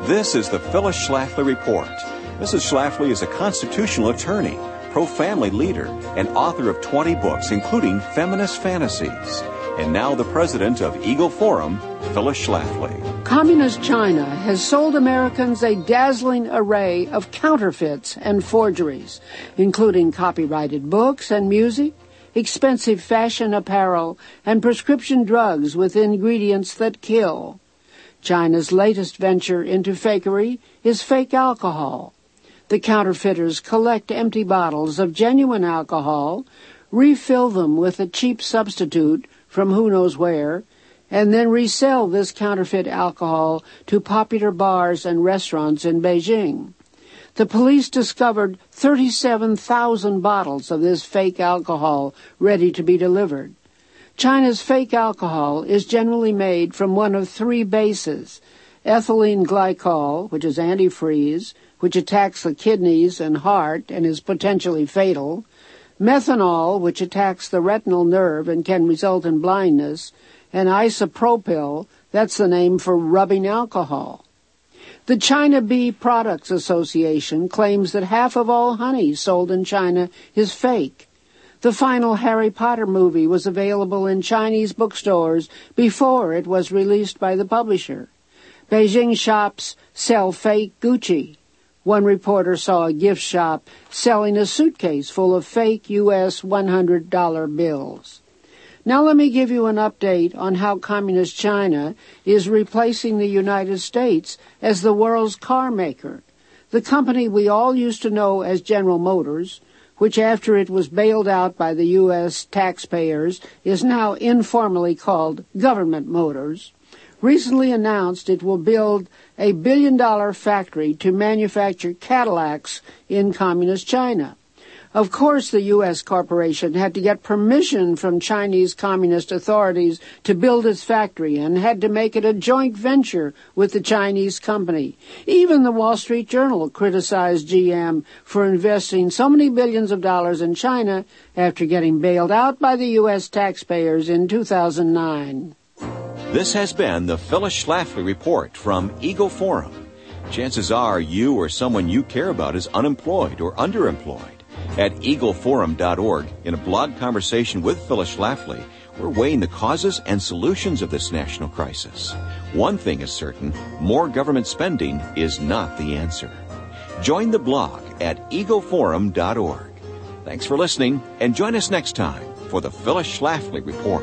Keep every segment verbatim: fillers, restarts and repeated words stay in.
This is the Phyllis Schlafly Report. Missus Schlafly is a constitutional attorney, pro-family leader, and author of twenty books, including Feminist Fantasies. And now the president of Eagle Forum, Phyllis Schlafly. Communist China has sold Americans a dazzling array of counterfeits and forgeries, including copyrighted books and music, expensive fashion apparel, and prescription drugs with ingredients that kill. China's latest venture into fakery is fake alcohol. The counterfeiters collect empty bottles of genuine alcohol, refill them with a cheap substitute from who knows where, and then resell this counterfeit alcohol to popular bars and restaurants in Beijing. The police discovered thirty-seven thousand bottles of this fake alcohol ready to be delivered. China's fake alcohol is generally made from one of three bases: ethylene glycol, which is antifreeze, which attacks the kidneys and heart and is potentially fatal; methanol, which attacks the retinal nerve and can result in blindness; and isopropyl, that's the name for rubbing alcohol. The China Bee Products Association claims that half of all honey sold in China is fake. The final Harry Potter movie was available in Chinese bookstores before it was released by the publisher. Beijing shops sell fake Gucci. One reporter saw a gift shop selling a suitcase full of fake U S one hundred dollar bills. Now let me give you an update on how Communist China is replacing the United States as the world's car maker. The company we all used to know as General Motors, which after it was bailed out by the U S taxpayers is now informally called Government Motors, recently announced it will build a billion-dollar factory to manufacture Cadillacs in Communist China. Of course, the U S corporation had to get permission from Chinese communist authorities to build its factory and had to make it a joint venture with the Chinese company. Even the Wall Street Journal criticized G M for investing so many billions of dollars in China after getting bailed out by the U S taxpayers in two thousand nine. This has been the Phyllis Schlafly Report from Eagle Forum. Chances are you or someone you care about is unemployed or underemployed. At eagle forum dot org, in a blog conversation with Phyllis Schlafly, we're weighing the causes and solutions of this national crisis. One thing is certain, more government spending is not the answer. Join the blog at eagle forum dot org. Thanks for listening, and join us next time for the Phyllis Schlafly Report.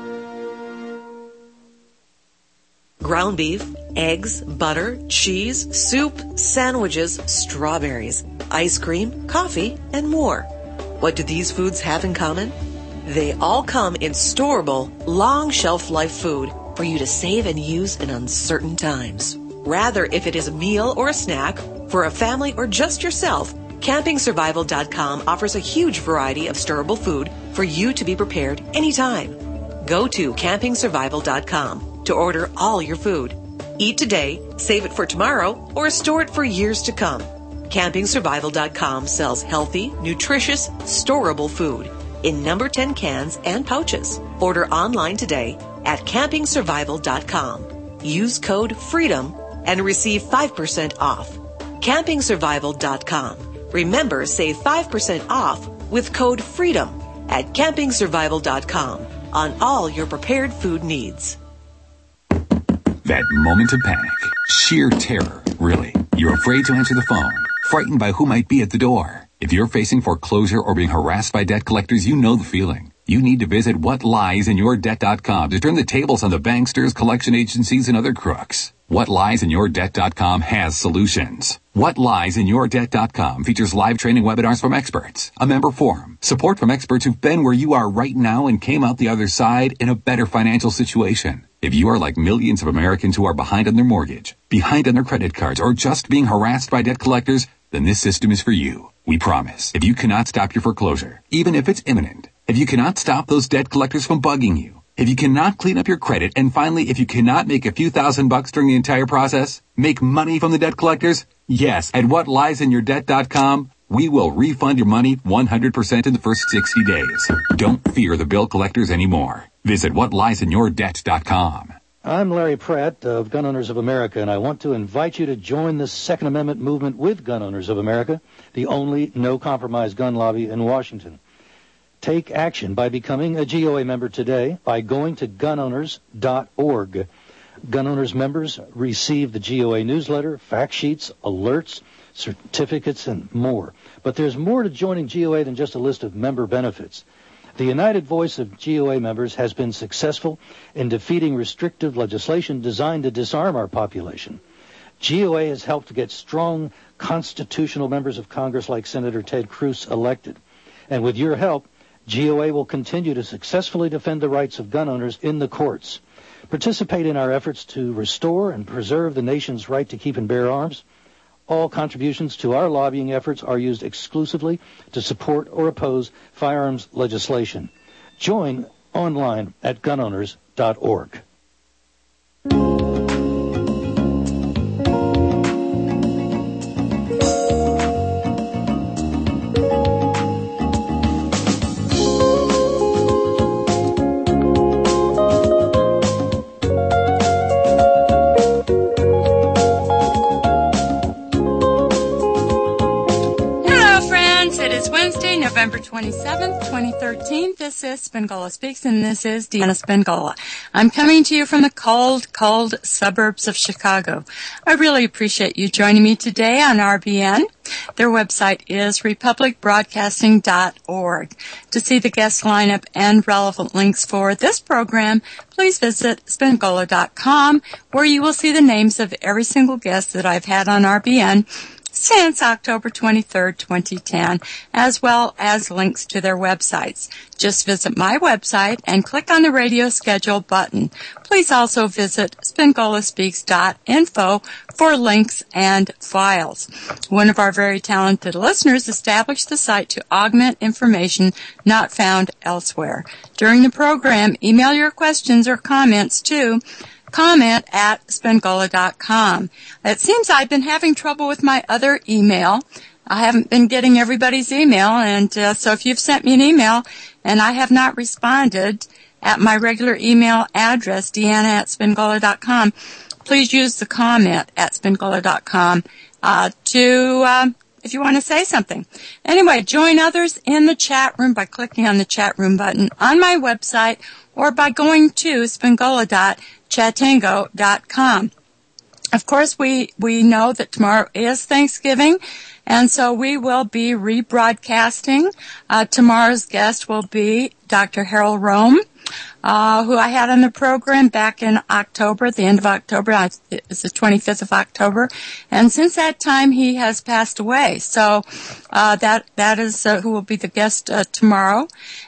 Ground beef, eggs, butter, cheese, soup, sandwiches, strawberries, ice cream, coffee, and more. What do these foods have in common? They all come in storable, long shelf life food for you to save and use in uncertain times. Rather, if it is a meal or a snack, for a family or just yourself, camping survival dot com offers a huge variety of storable food for you to be prepared anytime. Go to camping survival dot com to order all your food. Eat today, save it for tomorrow, or store it for years to come. camping survival dot com sells healthy, nutritious, storable food in number ten cans and pouches. Order online today at camping survival dot com. Use code FREEDOM and receive five percent off. camping survival dot com. Remember, save five percent off with code FREEDOM at camping survival dot com on all your prepared food needs. That moment of panic, sheer terror, really. You're afraid to answer the phone, frightened by who might be at the door. If you're facing foreclosure or being harassed by debt collectors, you know the feeling. You need to visit what lies in your debt dot com to turn the tables on the banksters, collection agencies, and other crooks. what lies in your debt dot com has solutions. what lies in your debt dot com features live training webinars from experts, a member forum, support from experts who've been where you are right now and came out the other side in a better financial situation. If you are like millions of Americans who are behind on their mortgage, behind on their credit cards, or just being harassed by debt collectors, then this system is for you. We promise. If you cannot stop your foreclosure, even if it's imminent, if you cannot stop those debt collectors from bugging you, if you cannot clean up your credit, and finally, if you cannot make a few thousand bucks during the entire process, make money from the debt collectors, yes, at what lies in your debt dot com, we will refund your money one hundred percent in the first sixty days. Don't fear the bill collectors anymore. Visit what lies in your debt dot com. I'm Larry Pratt of Gun Owners of America, and I want to invite you to join the Second Amendment movement with Gun Owners of America, the only no-compromise gun lobby in Washington. Take action by becoming a G O A member today by going to gun owners dot org. Gun Owners members receive the G O A newsletter, fact sheets, alerts, certificates, and more. But there's more to joining G O A than just a list of member benefits. The united voice of G O A members has been successful in defeating restrictive legislation designed to disarm our population. G O A has helped to get strong constitutional members of Congress like Senator Ted Cruz elected. And with your help, G O A will continue to successfully defend the rights of gun owners in the courts. Participate in our efforts to restore and preserve the nation's right to keep and bear arms. All contributions to our lobbying efforts are used exclusively to support or oppose firearms legislation. Join online at gun owners dot org. November twenty-seventh, twenty thirteen. This is Spangola Speaks, and this is Deanna Spangola. I'm coming to you from the cold, cold suburbs of Chicago. I really appreciate you joining me today on R B N. Their website is republic broadcasting dot org. To see the guest lineup and relevant links for this program, please visit spangola dot com, where you will see the names of every single guest that I've had on R B N since October twenty-third, twenty ten, as well as links to their websites. Just visit my website and click on the radio schedule button. Please also visit spangola speaks dot info for links and files. One of our very talented listeners established the site to augment information not found elsewhere. During the program, email your questions or comments to comment at spangola dot com. It seems I've been having trouble with my other email. I haven't been getting everybody's email, and uh, so if you've sent me an email and I have not responded at my regular email address, deanna at spangola dot com, please use the comment at spangola dot com uh, to, uh, if you want to say something. Anyway, join others in the chat room by clicking on the chat room button on my website or by going to spangola dot chatango dot com. Of course, we, we know that tomorrow is Thanksgiving, and so we will be rebroadcasting. Uh, tomorrow's guest will be Doctor Harold Rome, uh, who I had on the program back in October, at the end of October. It was the twenty-fifth of October. And since that time, he has passed away. So uh, that that is uh, who will be the guest uh, tomorrow.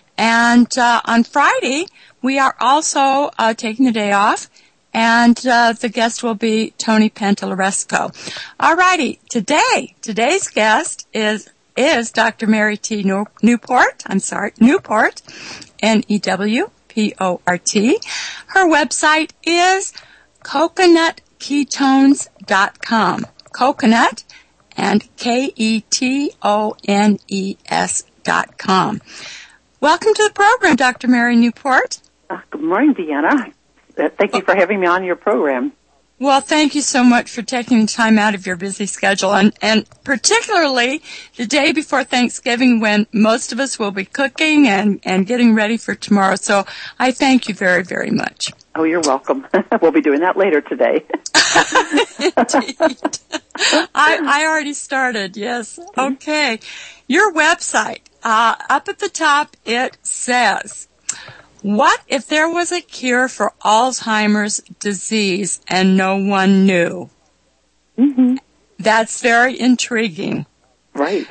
And uh, on Friday, we are also uh, taking the day off, and uh, the guest will be Tony Pantalleresco. All righty, today, today's guest is is Doctor Mary T. Newport. I'm sorry, Newport, N E W P O R T. Her website is coconut ketones dot com. Coconut and K E T O N E S dot com. Welcome to the program, Doctor Mary Newport. Uh, good morning, Deanna. Uh, thank you for having me on your program. Well, thank you so much for taking time out of your busy schedule, and, and particularly the day before Thanksgiving when most of us will be cooking and, and getting ready for tomorrow. So I thank you very, very much. Oh, you're welcome. We'll be doing that later today. Indeed. I, I already started, yes. Okay. Your website, uh, up at the top, it says, what if there was a cure for Alzheimer's disease and no one knew? Mm-hmm. That's very intriguing. Right.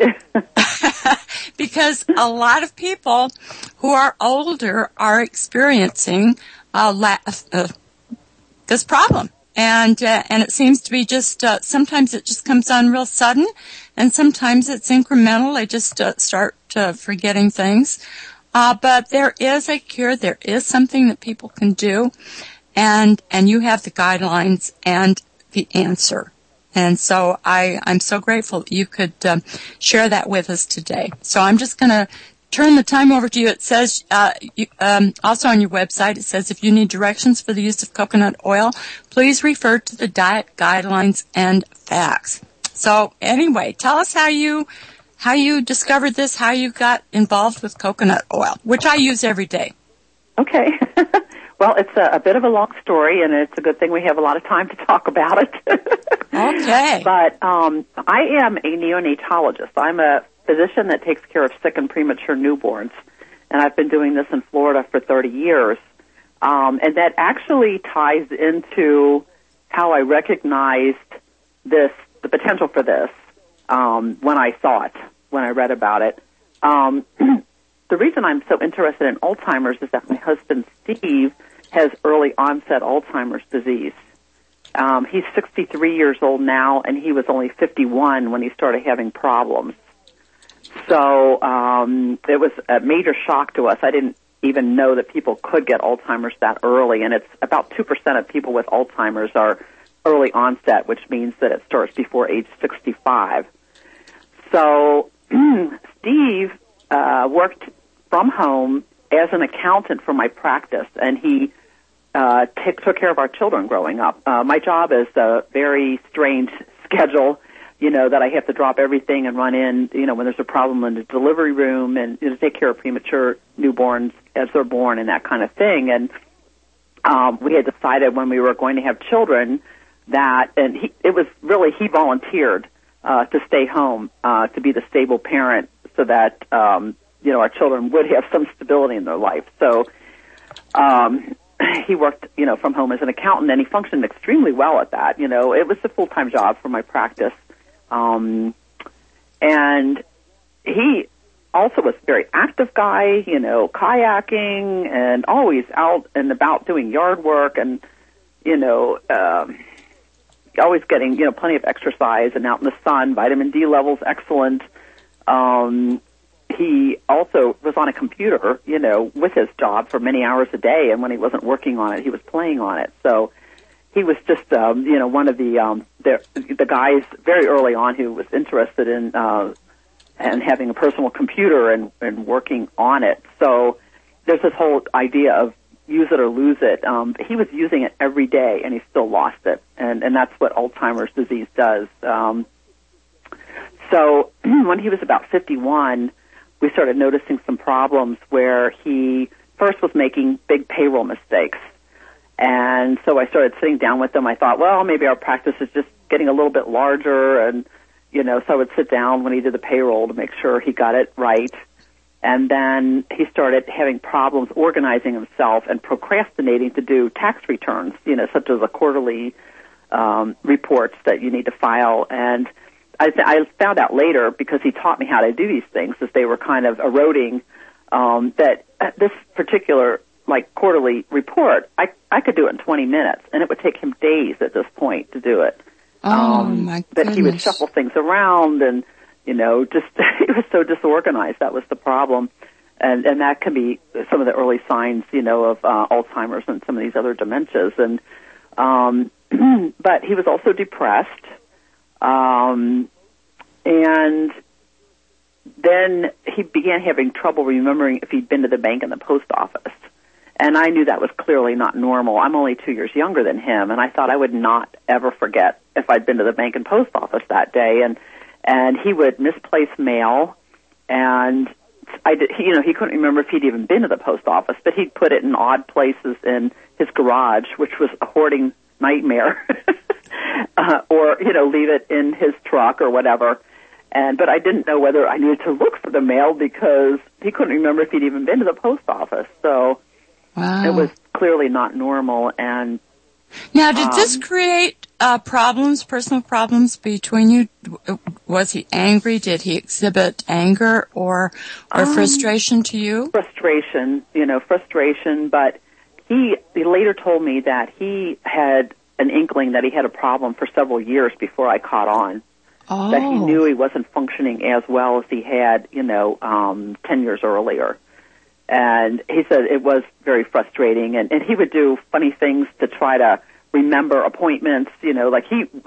Because a lot of people who are older are experiencing uh, la- uh, this problem. And uh, and it seems to be just, uh, sometimes it just comes on real sudden, and sometimes it's incremental. They just uh, start uh, forgetting things. Uh, but there is a cure. There is something that people can do. And and you have the guidelines and the answer. And so I, I'm so grateful that you could um, share that with us today. So I'm just going to turn the time over to you, it says, uh, you, um, also on your website, it says if you need directions for the use of coconut oil, please refer to the diet guidelines and facts. So anyway, tell us how you, how you discovered this, how you got involved with coconut oil, which I use every day. Okay. Well, it's a, a bit of a long story, and it's a good thing we have a lot of time to talk about it. Okay. But um, I am a neonatologist. I'm a physician that takes care of sick and premature newborns, and I've been doing this in Florida for thirty years. Um, and that actually ties into how I recognized this, the potential for this, um, when I saw it, when I read about it. Um, the reason I'm so interested in Alzheimer's is that my husband, Steve, has early onset Alzheimer's disease. Um, he's sixty-three years old now, and he was only fifty-one when he started having problems. So um, it was a major shock to us. I didn't even know that people could get Alzheimer's that early, and it's about two percent of people with Alzheimer's are early onset, which means that it starts before age sixty-five. So Steve uh, worked from home as an accountant for my practice, and he uh, t- took care of our children growing up. Uh, my job is a very strange schedule, you know, that I have to drop everything and run in, you know, when there's a problem in the delivery room and you know, take care of premature newborns as they're born and that kind of thing. And um, we had decided when we were going to have children that, and he, it was really, he volunteered uh, to stay home, uh, to be the stable parent so that, um, you know, our children would have some stability in their life. So um, he worked, you know, from home as an accountant, and he functioned extremely well at that. You know, it was a full-time job for my practice. Um, and he also was a very active guy, you know, kayaking and always out and about doing yard work and, you know, um, always getting, you know, plenty of exercise and out in the sun, vitamin D levels excellent. Um, he also was on a computer, you know, with his job for many hours a day, and when he wasn't working on it, he was playing on it. So he was just, um, you know, one of the, um, the the guys very early on who was interested in uh, and having a personal computer and, and working on it. So there's this whole idea of use it or lose it. Um, he was using it every day, and he still lost it, and and that's what Alzheimer's disease does. Um, so when he was about fifty-one, we started noticing some problems where he first was making big payroll mistakes. And so I started sitting down with him. I thought, well, maybe our practice is just getting a little bit larger. And, you know, so I would sit down when he did the payroll to make sure he got it right. And then he started having problems organizing himself and procrastinating to do tax returns, you know, such as the quarterly um, reports that you need to file. And I, th- I found out later, because he taught me how to do these things, as they were kind of eroding, um, that this particular like quarterly report, I I could do it in twenty minutes, and it would take him days at this point to do it. Oh, um, my goodness. That he would shuffle things around, and you know, just it was so disorganized. That was the problem, and and that can be some of the early signs, you know, of uh, Alzheimer's and some of these other dementias. And um, but he was also depressed, um, and then he began having trouble remembering if he'd been to the bank and the post office. And I knew that was clearly not normal. I'm only two years younger than him, and I thought I would not ever forget if I'd been to the bank and post office that day. And and he would misplace mail, and I did, you know, he couldn't remember if he'd even been to the post office, but he'd put it in odd places in his garage, which was a hoarding nightmare, uh, or you know, leave it in his truck or whatever. And but I didn't know whether I needed to look for the mail because he couldn't remember if he'd even been to the post office. So. Wow. It was clearly not normal. And now, did um, this create uh, problems, personal problems between you? Was he angry? Did he exhibit anger or or um, frustration to you? Frustration, you know, frustration. But he, he later told me that he had an inkling that he had a problem for several years before I caught on. Oh. That he knew he wasn't functioning as well as he had, you know, um, ten years earlier. And he said it was very frustrating, and, and he would do funny things to try to remember appointments. You know, like he was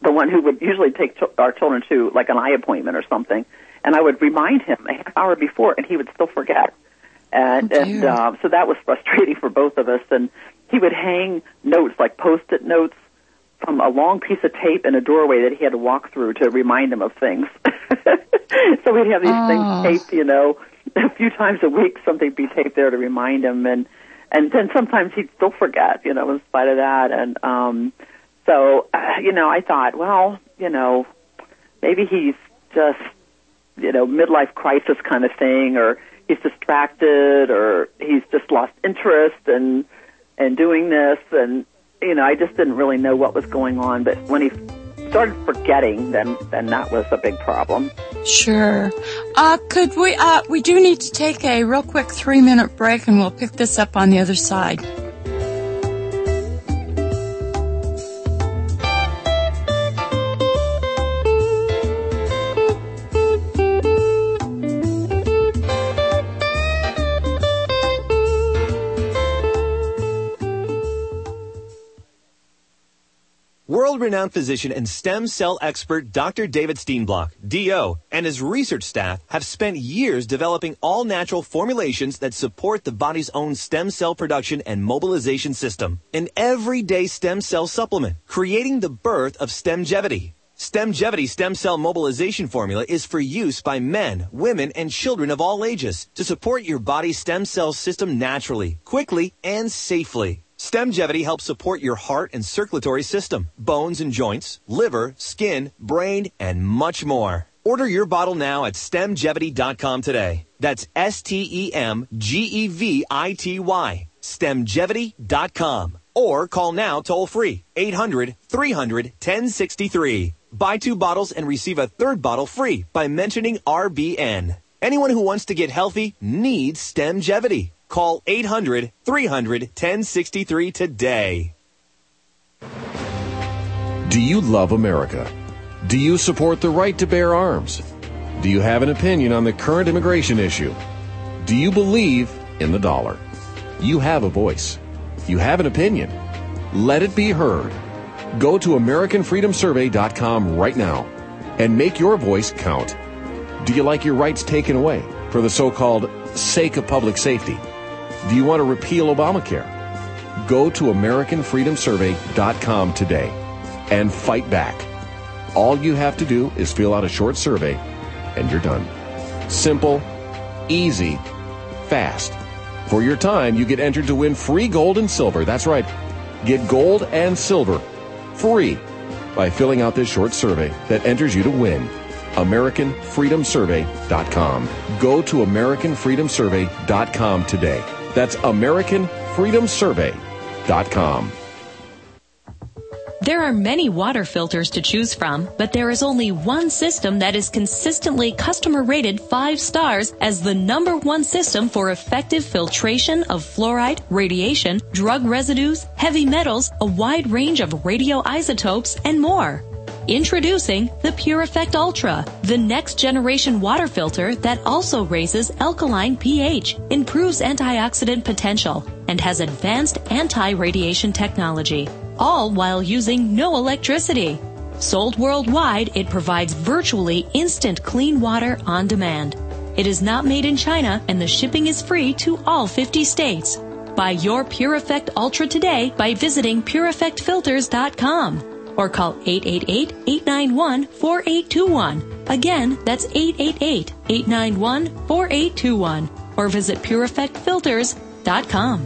the one who would usually take ch- our children to like an eye appointment or something, and I would remind him a half hour before, and he would still forget. And, oh, and uh, so that was frustrating for both of us. And he would hang notes, like Post-it notes, from a long piece of tape in a doorway that he had to walk through to remind him of things. So we'd have these oh. things taped, you know, a few times a week, something be taped there to remind him. And, and then sometimes he'd still forget, you know, in spite of that. And um, so, uh, you know, I thought, well, you know, maybe he's just, you know, midlife crisis kind of thing, or he's distracted, or he's just lost interest in, in doing this. And, you know, I just didn't really know what was going on. But when he started forgetting, then, then that was a big problem. Sure. Uh, could we, uh, we do need to take a real quick three minute break, and we'll pick this up on the other side. World-renowned physician and stem cell expert Doctor David Steenblock, D O, and his research staff have spent years developing all-natural formulations that support the body's own stem cell production and mobilization system. An everyday stem cell supplement, creating the birth of Stemgevity. Stemgevity stem cell mobilization formula is for use by men, women, and children of all ages to support your body's stem cell system naturally, quickly, and safely. Stemgevity helps support your heart and circulatory system, bones and joints, liver, skin, brain, and much more. Order your bottle now at stemgevity dot com today. That's S T E M G E V I T Y, stemgevity dot com. Or call now toll-free, eight hundred, three hundred, ten sixty-three. Buy two bottles and receive a third bottle free by mentioning R B N. Anyone who wants to get healthy needs Stemgevity. Call eight hundred, three hundred, ten sixty-three today. Do you love America? Do you support the right to bear arms? Do you have an opinion on the current immigration issue? Do you believe in the dollar? You have a voice. You have an opinion. Let it be heard. Go to American Freedom Survey dot com right now and make your voice count. Do you like your rights taken away for the so-called sake of public safety? Do you want to repeal Obamacare? Go to American Freedom Survey dot com today and fight back. All you have to do is fill out a short survey and you're done. Simple, easy, fast. For your time, you get entered to win free gold and silver. That's right. Get gold and silver free by filling out this short survey that enters you to win. American Freedom Survey dot com. Go to American Freedom Survey dot com today. That's American Freedom Survey dot com. There are many water filters to choose from, but there is only one system that is consistently customer rated five stars as the number one system for effective filtration of fluoride, radiation, drug residues, heavy metals, a wide range of radioisotopes, and more. Introducing the Pure Effect Ultra, the next generation water filter that also raises alkaline pH, improves antioxidant potential, and has advanced anti-radiation technology, all while using no electricity. Sold worldwide, it provides virtually instant clean water on demand. It is not made in China, and the shipping is free to all fifty states. Buy your Pure Effect Ultra today by visiting Pure Effect Filters dot com. Or call eight eight eight, eight nine one, four eight two one. Again, that's eight eight eight, eight nine one, four eight two one. Or visit Pure Effect Filters dot com.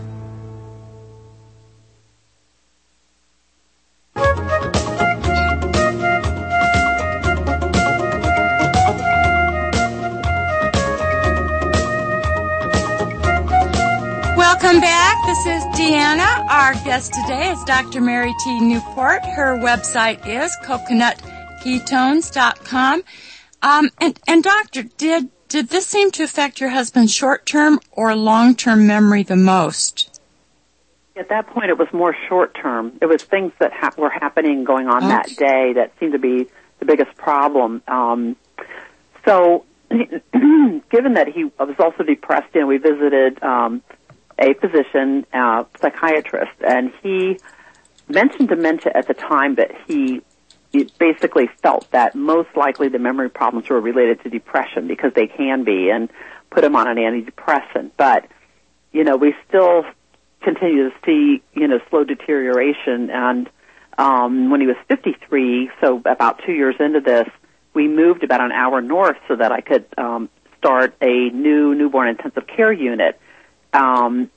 Welcome back. This is Deanna. Our guest today is Doctor Mary T. Newport. Her website is coconut ketones dot com. Um, and, and doctor, did, did this seem to affect your husband's short-term or long-term memory the most? At that point, it was more short-term. It was things that ha- were happening, going on okay. that day that seemed to be the biggest problem. Um, so, given that he was also depressed, you know, we visited um, a physician, uh, psychiatrist, and he mentioned dementia at the time, but he he basically felt that most likely the memory problems were related to depression, because they can be, and put him on an antidepressant. But, you know, we still continue to see, you know, slow deterioration. And um, when he was fifty-three, so about two years into this, we moved about an hour north so that I could um, start a new newborn intensive care unit. Um,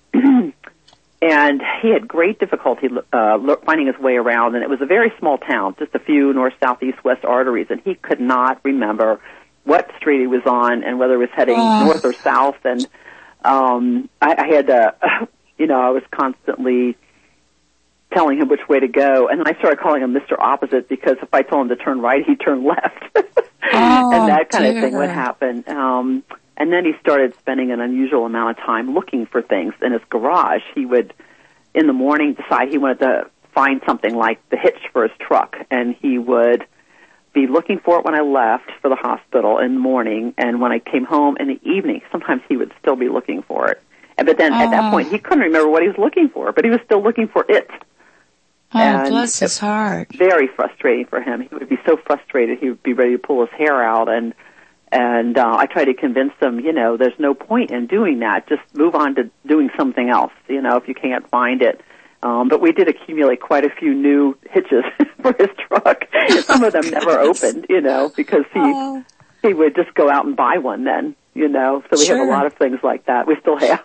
and he had great difficulty uh, finding his way around, and it was a very small town, just a few north, south, east, west arteries, and he could not remember what street he was on and whether he was heading oh. north or south. And um, I, I had to, you know, I was constantly telling him which way to go, and I started calling him Mister Opposite, because if I told him to turn right, he'd turn left. Oh, and that kind dear. of thing would happen. Um, and then he started spending an unusual amount of time looking for things in his garage. He would, in the morning, decide he wanted to find something like the hitch for his truck, and he would be looking for it when I left for the hospital in the morning, and when I came home in the evening, sometimes he would still be looking for it. And, but then oh. at that point, he couldn't remember what he was looking for, but he was still looking for it. Oh, and bless his heart. Very frustrating for him. He would be so frustrated, he would be ready to pull his hair out. And and uh, I tried to convince him, you know, there's no point in doing that. Just move on to doing something else, you know, if you can't find it. Um, but we did accumulate quite a few new hitches for his truck. Some of them never opened, you know, because he oh. he would just go out and buy one then, you know. So we sure. have a lot of things like that. We still have.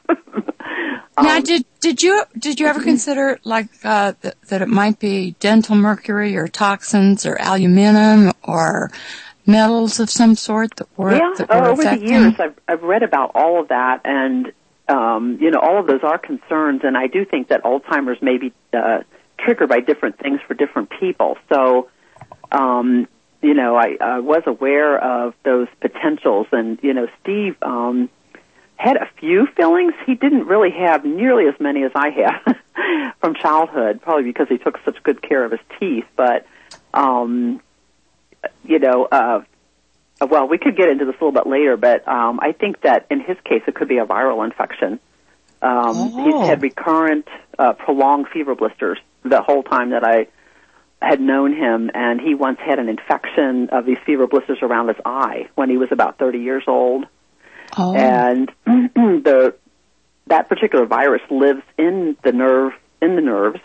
um, now, did did you did you ever consider like uh, th- that it might be dental mercury or toxins or aluminum or metals of some sort that were yeah? that were uh, over affecting? the years, I've I've read about all of that, and um, you know, all of those are concerns, and I do think that Alzheimer's may be uh, triggered by different things for different people. So. Um, You know, I, I was aware of those potentials, and, you know, Steve um, had a few fillings. He didn't really have nearly as many as I had from childhood, probably because he took such good care of his teeth. But, um, you know, uh, well, we could get into this a little bit later, but um, I think that in his case it could be a viral infection. Um, oh. He's had recurrent, uh, prolonged fever blisters the whole time that I had known him, and he once had an infection of these fever blisters around his eye when he was about thirty years old. Oh. And the that particular virus lives in the nerve in the nerves,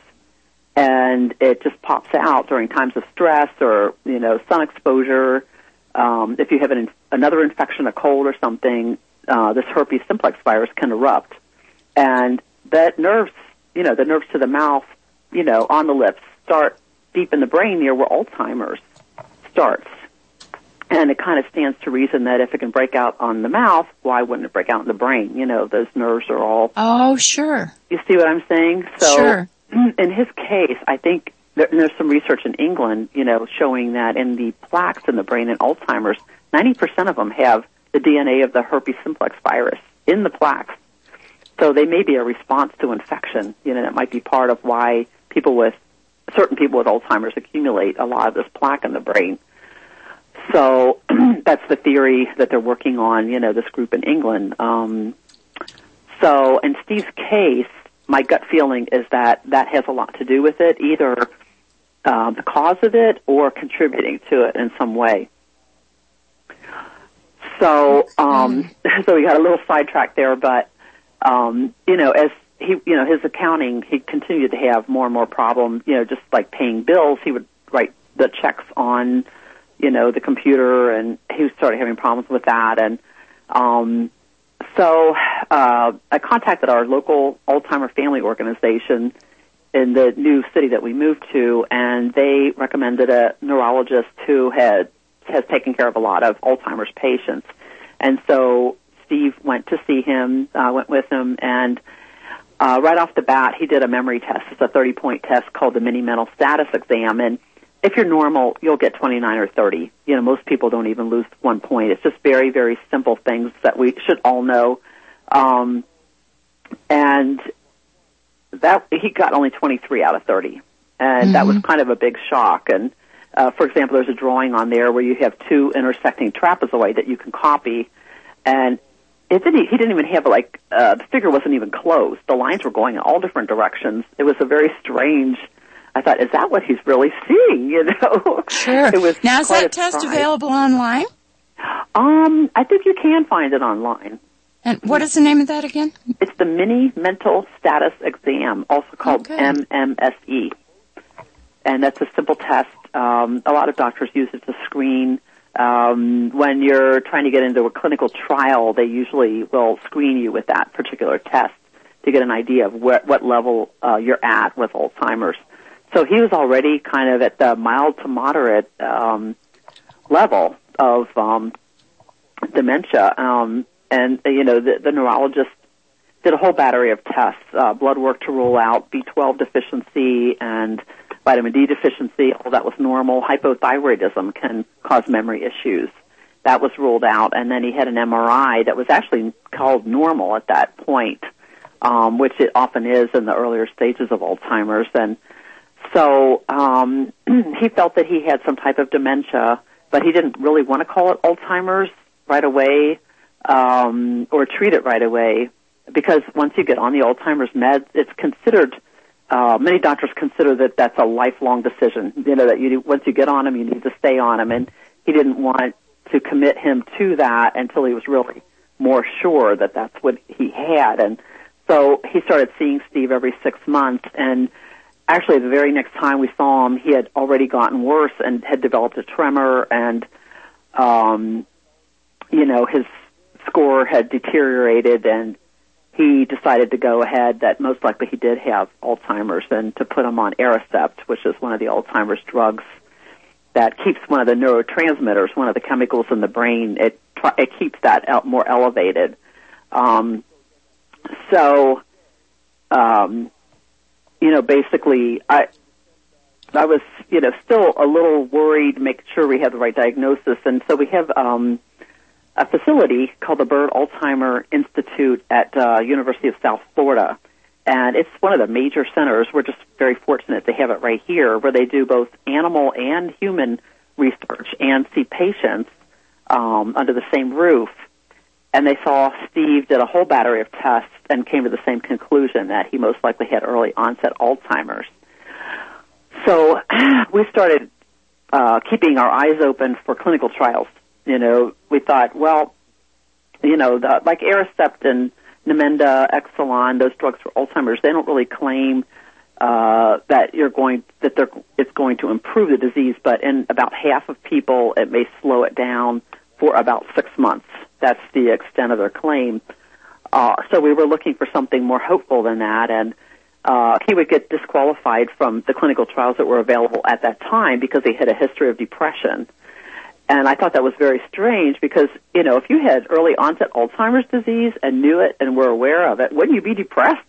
and it just pops out during times of stress or, you know, sun exposure. Um, if you have an, another infection, a cold or something, uh, this herpes simplex virus can erupt, and that nerves, you know, the nerves to the mouth, you know, on the lips start deep in the brain near where Alzheimer's starts. And it kind of stands to reason that if it can break out on the mouth, why wouldn't it break out in the brain? You know, those nerves are all... Oh, sure. You see what I'm saying? So sure. In his case, I think there, there's some research in England, you know, showing that in the plaques in the brain in Alzheimer's, ninety percent of them have the D N A of the herpes simplex virus in the plaques. So they may be a response to infection. You know, that might be part of why people with certain people with Alzheimer's accumulate a lot of this plaque in the brain. So that's the theory that they're working on, you know, this group in England. Um, so in Steve's case, my gut feeling is that that has a lot to do with it, either uh, the cause of it or contributing to it in some way. So, um, so we got a little sidetracked there, but, um, you know, as he, you know, his accounting, he continued to have more and more problems, you know, just like paying bills. He would write the checks on, you know, the computer, and he started having problems with that. And um, so uh, I contacted our local Alzheimer family organization in the new city that we moved to, and they recommended a neurologist who had has taken care of a lot of Alzheimer's patients. And so Steve went to see him, uh, went with him, and Uh, right off the bat, he did a memory test. It's a thirty-point test called the Mini Mental Status Exam. And if you're normal, you'll get twenty-nine or thirty. You know, most people don't even lose one point. It's just very, very simple things that we should all know. Um, and that he got only twenty-three out of thirty. And mm-hmm. that was kind of a big shock. And, uh, for example, there's a drawing on there where you have two intersecting trapezoid that you can copy. And It didn't, he didn't even have, like, uh, the figure wasn't even closed. The lines were going in all different directions. It was a very strange I thought, is that what he's really seeing? You know, sure. It was now, is quite that a test surprise. available online? Um, I think you can find it online. And what is the name of that again? It's the Mini Mental Status Exam, also called okay. M M S E. And that's a simple test. Um, a lot of doctors use it to screen. Um, when you're trying to get into a clinical trial, they usually will screen you with that particular test to get an idea of what, what level uh, you're at with Alzheimer's. So he was already kind of at the mild to moderate um, level of um, dementia. Um, and, you know, the, the neurologist did a whole battery of tests, uh, blood work to rule out B twelve deficiency and vitamin D deficiency. All that was normal. Hypothyroidism can cause memory issues. That was ruled out. And then he had an M R I that was actually called normal at that point, um, which it often is in the earlier stages of Alzheimer's. And so um, he felt that he had some type of dementia, but he didn't really want to call it Alzheimer's right away um, or treat it right away, because once you get on the Alzheimer's meds, it's considered, uh, many doctors consider that that's a lifelong decision, you know, that you once you get on them, you need to stay on them, and he didn't want to commit him to that until he was really more sure that that's what he had. And so he started seeing Steve every six months, and actually the very next time we saw him, he had already gotten worse and had developed a tremor, and, um, you know, his score had deteriorated, and he decided to go ahead that most likely he did have Alzheimer's, and to put him on Aricept, which is one of the Alzheimer's drugs that keeps one of the neurotransmitters, one of the chemicals in the brain. It it keeps that out more elevated. Um, so, um, you know, basically, I I was, you know, still a little worried, making sure we had the right diagnosis, and so we have um, a facility called the Bird Alzheimer Institute at uh, University of South Florida. And it's one of the major centers. We're just very fortunate to have it right here, where they do both animal and human research and see patients um, under the same roof. And they saw Steve did a whole battery of tests and came to the same conclusion that he most likely had early onset Alzheimer's. So we started uh, keeping our eyes open for clinical trials. You know, we thought, well, you know, the, like Aricept and Namenda, Exelon, those drugs for Alzheimer's, they don't really claim uh, that you're going that they're it's going to improve the disease, but in about half of people, it may slow it down for about six months. That's the extent of their claim. Uh, so we were looking for something more hopeful than that, and uh, he would get disqualified from the clinical trials that were available at that time because he had a history of depression. And I thought that was very strange because, you know, if you had early onset Alzheimer's disease and knew it and were aware of it, wouldn't you be depressed?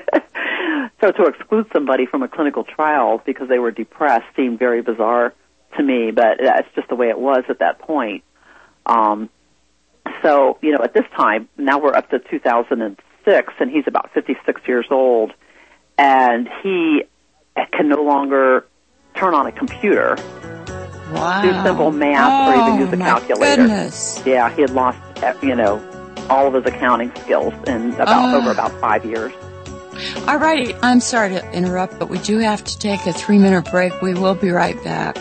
So to exclude somebody from a clinical trial because they were depressed seemed very bizarre to me, but that's just the way it was at that point. Um, so, you know, at this time, now we're up to two thousand six, and he's about fifty-six years old, and he can no longer turn on a computer. Wow. Do simple math oh, or even use a my calculator. Goodness. Yeah, he had lost, you know, all of his accounting skills in about uh, over about five years. All right. I'm sorry to interrupt, but we do have to take a three-minute break. We will be right back.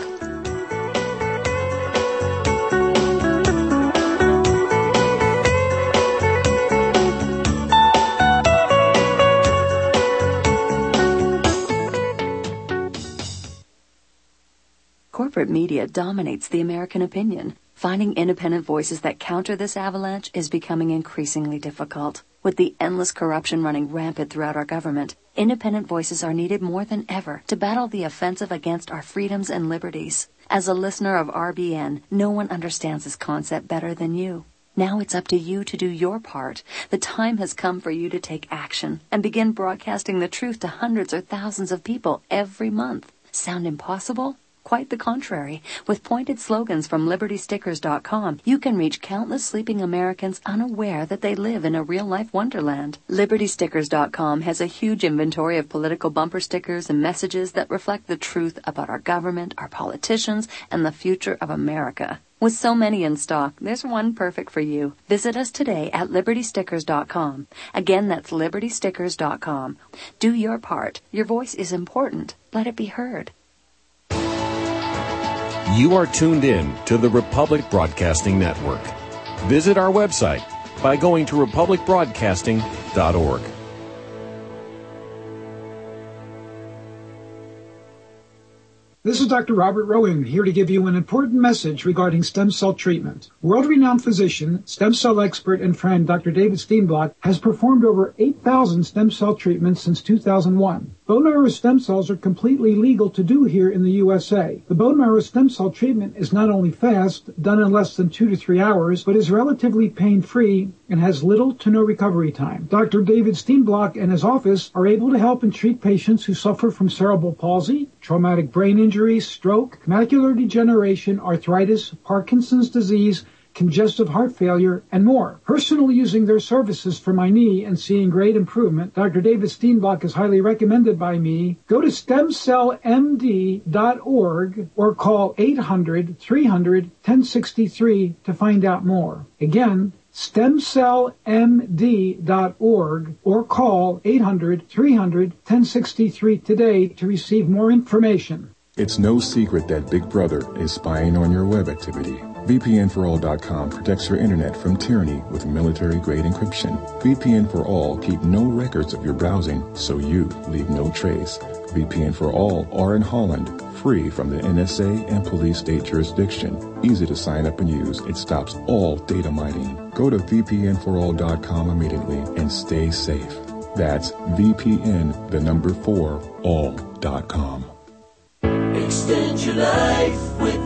Corporate media dominates the American opinion. Finding independent voices that counter this avalanche is becoming increasingly difficult. With the endless corruption running rampant throughout our government, independent voices are needed more than ever to battle the offensive against our freedoms and liberties. As a listener of R B N, no one understands this concept better than you. Now it's up to you to do your part. The time has come for you to take action and begin broadcasting the truth to hundreds or thousands of people every month. Sound impossible? Quite the contrary. With pointed slogans from Liberty Stickers dot com, you can reach countless sleeping Americans unaware that they live in a real-life wonderland. Liberty Stickers dot com has a huge inventory of political bumper stickers and messages that reflect the truth about our government, our politicians, and the future of America. With so many in stock, there's one perfect for you. Visit us today at liberty stickers dot com. Again, that's liberty stickers dot com. Do your part. Your voice is important. Let it be heard. You are tuned in to the Republic Broadcasting Network. Visit our website by going to republic broadcasting dot org. This is Doctor Robert Rowan, here to give you an important message regarding stem cell treatment. World-renowned physician, stem cell expert, and friend Doctor David Steenblock has performed over eight thousand stem cell treatments since two thousand one. Bone marrow stem cells are completely legal to do here in the U S A. The bone marrow stem cell treatment is not only fast, done in less than two to three hours, but is relatively pain-free and has little to no recovery time. Doctor David Steenblock and his office are able to help and treat patients who suffer from cerebral palsy, traumatic brain injury, stroke, macular degeneration, arthritis, Parkinson's disease, congestive heart failure, and more. Personally using their services for my knee and seeing great improvement, Doctor David Steenblock is highly recommended by me. Go to stem cell m d dot org or call eight hundred, three hundred, ten sixty-three to find out more. Again, stem cell m d dot org or call eight hundred, three hundred, ten sixty-three today to receive more information. It's no secret that Big Brother is spying on your web activity. V P N for all dot com protects your internet from tyranny with military-grade encryption. V P N for all keep no records of your browsing, so you leave no trace. V P N for all are in Holland, free from the N S A and police state jurisdiction. Easy to sign up and use. It stops all data mining. Go to V P N for all dot com immediately and stay safe. That's V P N, the number four, all dot com. Extend your life with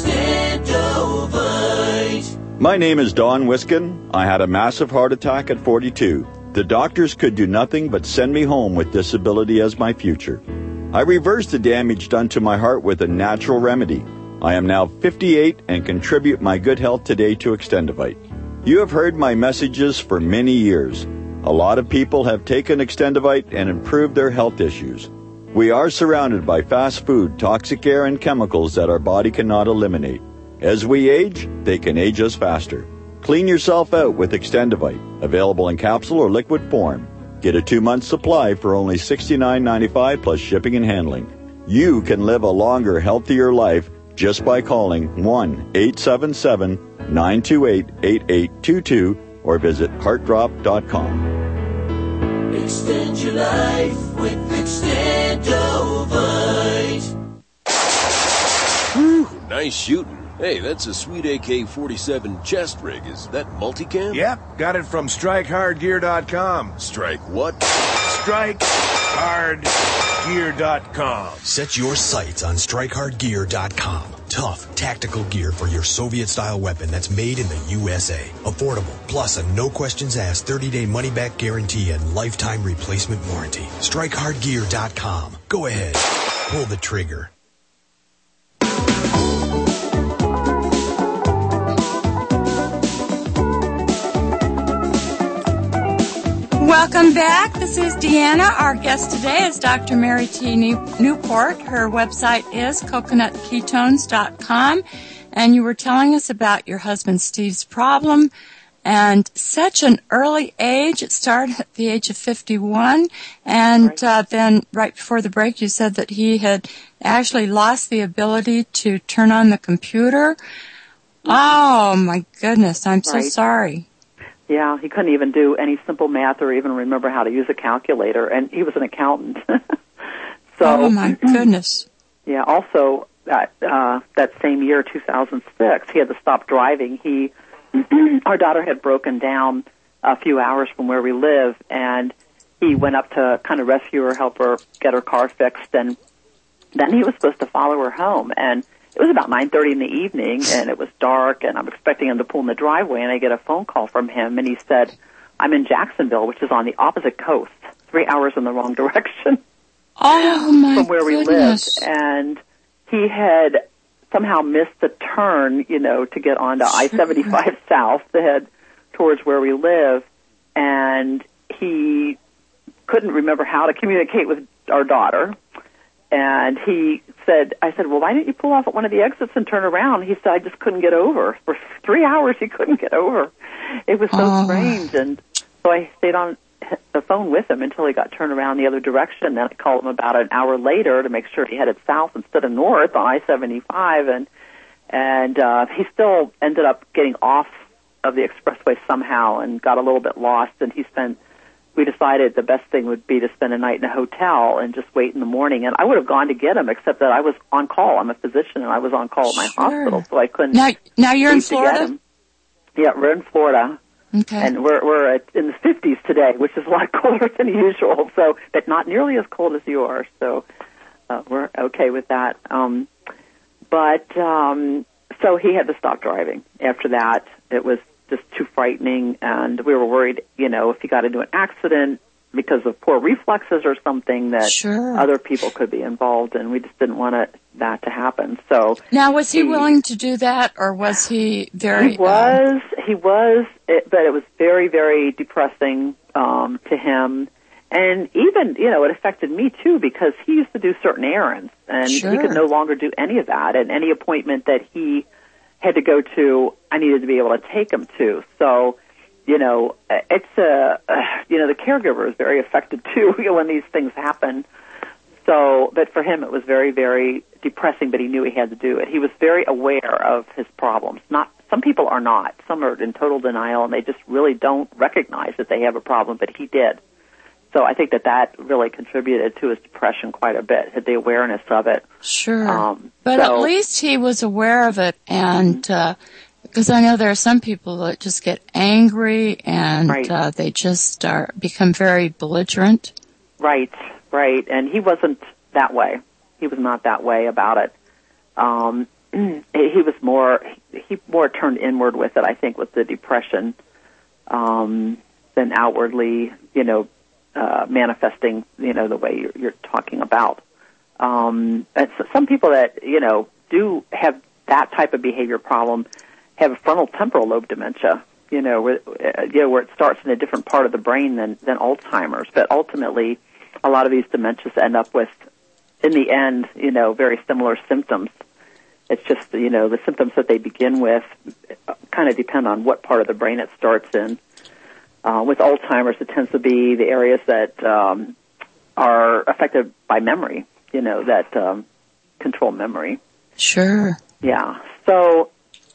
Extendovite. My name is Don Wiskin. I had a massive heart attack at forty-two. The doctors could do nothing but send me home with disability as my future. I reversed the damage done to my heart with a natural remedy. I am now fifty-eight and contribute my good health today to Extendovite. You have heard my messages for many years. A lot of people have taken Extendovite and improved their health issues. We are surrounded by fast food, toxic air, and chemicals that our body cannot eliminate. As we age, they can age us faster. Clean yourself out with Extendovite, available in capsule or liquid form. Get a two-month supply for only sixty-nine ninety-five plus shipping and handling. You can live a longer, healthier life just by calling one eight seven seven, nine two eight, eight eight two two or visit heart drop dot com. Extend your life with Extendovite. Whew, nice shooting. Hey, that's a sweet A K forty-seven chest rig. Is that multicam? Yep, got it from strike hard gear dot com. Strike what? strike hard gear dot com. Set your sights on strike hard gear dot com. Tough, tactical gear for your Soviet-style weapon that's made in the U S A. Affordable, plus a no-questions-asked thirty-day money-back guarantee and lifetime replacement warranty. strike hard gear dot com. Go ahead. Pull the trigger. Welcome back. This is Deanna. Our guest today is Doctor Mary T. Newport. Her website is coconut ketones dot com. And you were telling us about your husband Steve's problem. And such an early age. It started at the age of fifty-one. And right. uh, then right before the break, you said that he had actually lost the ability to turn on the computer. Oh, my goodness. I'm so right. sorry. Yeah, he couldn't even do any simple math or even remember how to use a calculator, and he was an accountant. so, oh, my goodness. Yeah, also, that, uh, that same year, two thousand six, he had to stop driving. He, our daughter had broken down a few hours from where we live, and he went up to kind of rescue her, help her get her car fixed, and then he was supposed to follow her home, and it was about nine thirty in the evening, and it was dark, and I'm expecting him to pull in the driveway, and I get a phone call from him, and he said, I'm in Jacksonville, which is on the opposite coast, three hours in the wrong direction oh, my from where goodness. we lived. And he had somehow missed the turn, you know, to get onto I seventy-five South to head towards where we live, and he couldn't remember how to communicate with our daughter. And he said, I said, well, why didn't you pull off at one of the exits and turn around? He said, I just couldn't get over. For three hours, he couldn't get over. It was so Oh. strange. And so I stayed on the phone with him until he got turned around the other direction. Then I called him about an hour later to make sure he headed south instead of north on I seventy-five. And, and uh, he still ended up getting off of the expressway somehow and got a little bit lost. And he spent we decided the best thing would be to spend a night in a hotel and just wait in the morning. And I would have gone to get him, except that I was on call. I'm a physician, and I was on call at my Sure. hospital, so I couldn't. Now, now you're in leave to get Florida? him. Yeah, we're in Florida. Okay. And we're we're at, in the fifties today, which is a lot colder than usual. So, but not nearly as cold as you are. So, uh, we're okay with that. Um, but um, so he had to stop driving. After that, it was just too frightening, and we were worried, you know, if he got into an accident because of poor reflexes or something, that Sure. other people could be involved, and we just didn't want it, that to happen. So Now, was he, willing to do that, or was he very... He was, he was, it, but it was very, very depressing um, to him. And even, you know, it affected me, too, because he used to do certain errands, and Sure. he could no longer do any of that. And any appointment that he had to go to, I needed to be able to take him to. So, you know, it's a, uh, you know, the caregiver is very affected, too, when these things happen. So, but for him, it was very, very depressing, but he knew he had to do it. He was very aware of his problems. Not, some people are not. Some are in total denial, and they just really don't recognize that they have a problem, but he did. So I think that that really contributed to his depression quite a bit, had the awareness of it. Sure. Um, but so- at least he was aware of it, and uh, because I know there are some people that just get angry and Right. uh, they just are become very belligerent. Right, right. And he wasn't that way. He was not that way about it. Um, he was more, he more turned inward with it, I think, with the depression, um, than outwardly, you know, uh, manifesting, you know, the way you're, you're talking about. Um, and so some people that, you know, do have that type of behavior problem have a frontal temporal lobe dementia, you know, where, uh, you know, where it starts in a different part of the brain than, than Alzheimer's. But ultimately, a lot of these dementias end up with, in the end, you know, very similar symptoms. It's just, you know, the symptoms that they begin with kind of depend on what part of the brain it starts in. Uh, with Alzheimer's, it tends to be the areas that um, are affected by memory, you know, that um, control memory. Sure. Yeah. So.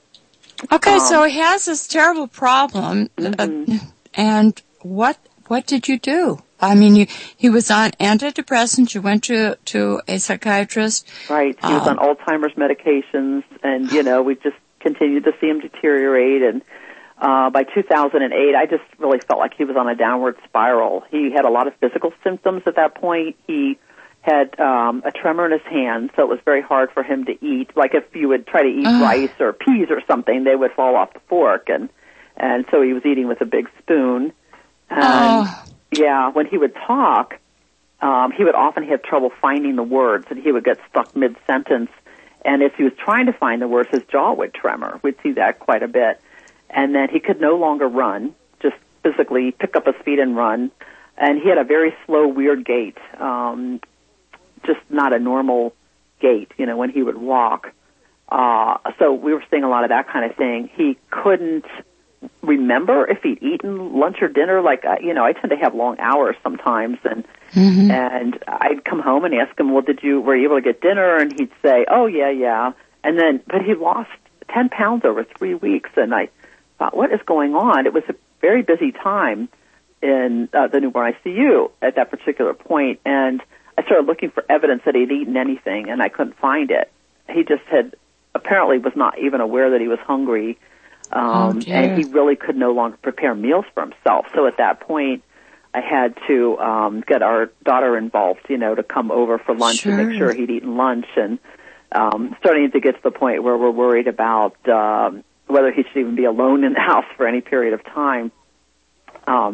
Okay, um, so he has this terrible problem, mm-hmm. uh, and what what did you do? I mean, you, he was on antidepressants. You went to to a psychiatrist. Right. He was Um, on Alzheimer's medications, and, you know, we just continued to see him deteriorate. And uh, by two thousand eight, I just really felt like he was on a downward spiral. He had a lot of physical symptoms at that point. He had um, a tremor in his hand, so it was very hard for him to eat. Like if you would try to eat Ugh. rice or peas or something, they would fall off the fork. And, and so he was eating with a big spoon. And, Oh. yeah, when he would talk, um, he would often have trouble finding the words, and he would get stuck mid-sentence. And if he was trying to find the words, his jaw would tremor. We'd see that quite a bit. And then he could no longer run, just physically pick up his feet and run. And he had a very slow, weird gait, um, just not a normal gait, you know, when he would walk. Uh, so we were seeing a lot of that kind of thing. He couldn't remember if he'd eaten lunch or dinner. Like, uh, you know, I tend to have long hours sometimes, and Mm-hmm. and I'd come home and ask him, well, did you, were you able to get dinner? And he'd say, oh, yeah, yeah. And then, but he lost ten pounds over three weeks, and I thought, what is going on? It was a very busy time in uh, the newborn I C U at that particular point, and I started looking for evidence that he'd eaten anything, and I couldn't find it. He just had, apparently was not even aware that he was hungry. Um, Oh, dear. and he really could no longer prepare meals for himself. So at that point, I had to um, get our daughter involved, you know, to come over for lunch and make Sure. sure he'd eaten lunch. And um, starting to get to the point where we're worried about um, whether he should even be alone in the house for any period of time. Um,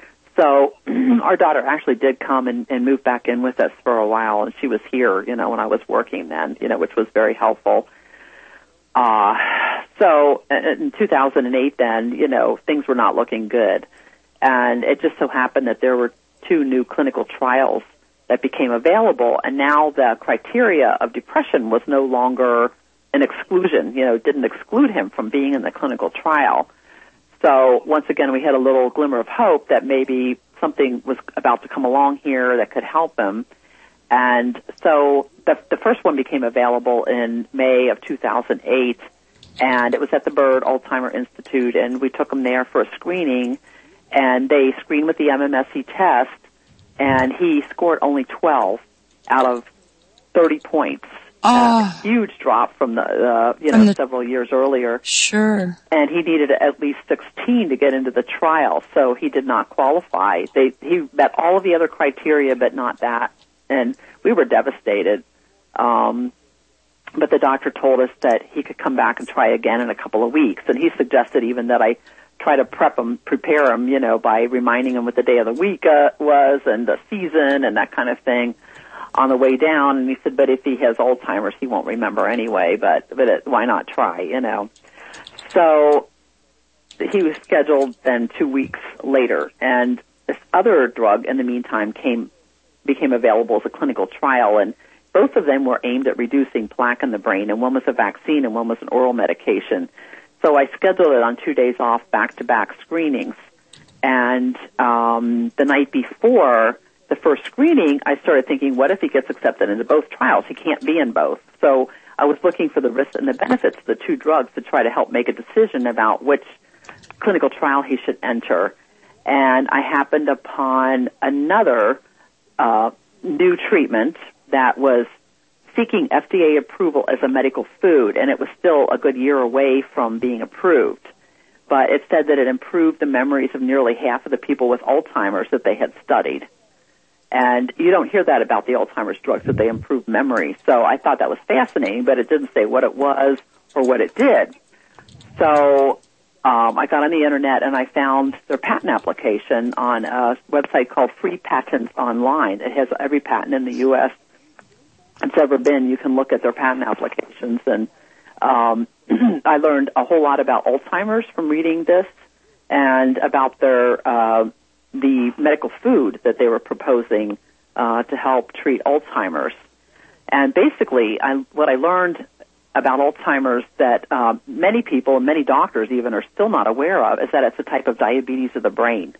so our daughter actually did come and, and move back in with us for a while, and she was here, you know, when I was working then, you know, which was very helpful. Uh, so in two thousand eight then, you know, things were not looking good. And it just so happened that there were two new clinical trials that became available, and now the criteria of depression was no longer an exclusion, you know, didn't exclude him from being in the clinical trial. So once again, we had a little glimmer of hope that maybe something was about to come along here that could help him. And so the, the first one became available in May of two thousand eight, and it was at the Byrd Alzheimer Institute, and we took him there for a screening, and they screened with the M M S E test, and he scored only twelve out of thirty points. Oh. A huge drop from the, uh, you know, the, several years earlier. Sure. And he needed at least sixteen to get into the trial, so he did not qualify. They, he met all of the other criteria, but not that. And we were devastated. Um, but the doctor told us that he could come back and try again in a couple of weeks. And he suggested even that I try to prep him, prepare him, you know, by reminding him what the day of the week uh, was and the season and that kind of thing on the way down. And he said, but if he has Alzheimer's, he won't remember anyway, but, but it, why not try, you know? So he was scheduled then two weeks later, and this other drug in the meantime came, became available as a clinical trial, and both of them were aimed at reducing plaque in the brain, and one was a vaccine and one was an oral medication. So I scheduled it on two days off, back-to-back screenings. And um, the night before the first screening, I started thinking, what if he gets accepted into both trials? He can't be in both. So I was looking for the risks and the benefits of the two drugs to try to help make a decision about which clinical trial he should enter. And I happened upon another uh, new treatment that was seeking F D A approval as a medical food, and it was still a good year away from being approved. But it said that it improved the memories of nearly half of the people with Alzheimer's that they had studied. And you don't hear that about the Alzheimer's drugs, that they improve memory. So I thought that was fascinating, but it didn't say what it was or what it did. So um, I got on the Internet and I found their patent application on a website called Free Patents Online. It has every patent in the U S it's ever been. You can look at their patent applications. And um, I learned a whole lot about Alzheimer's from reading this and about their uh the medical food that they were proposing uh, to help treat Alzheimer's. And basically, I, what I learned about Alzheimer's that uh, many people, and many doctors even, are still not aware of, is that it's a type of diabetes of the brain.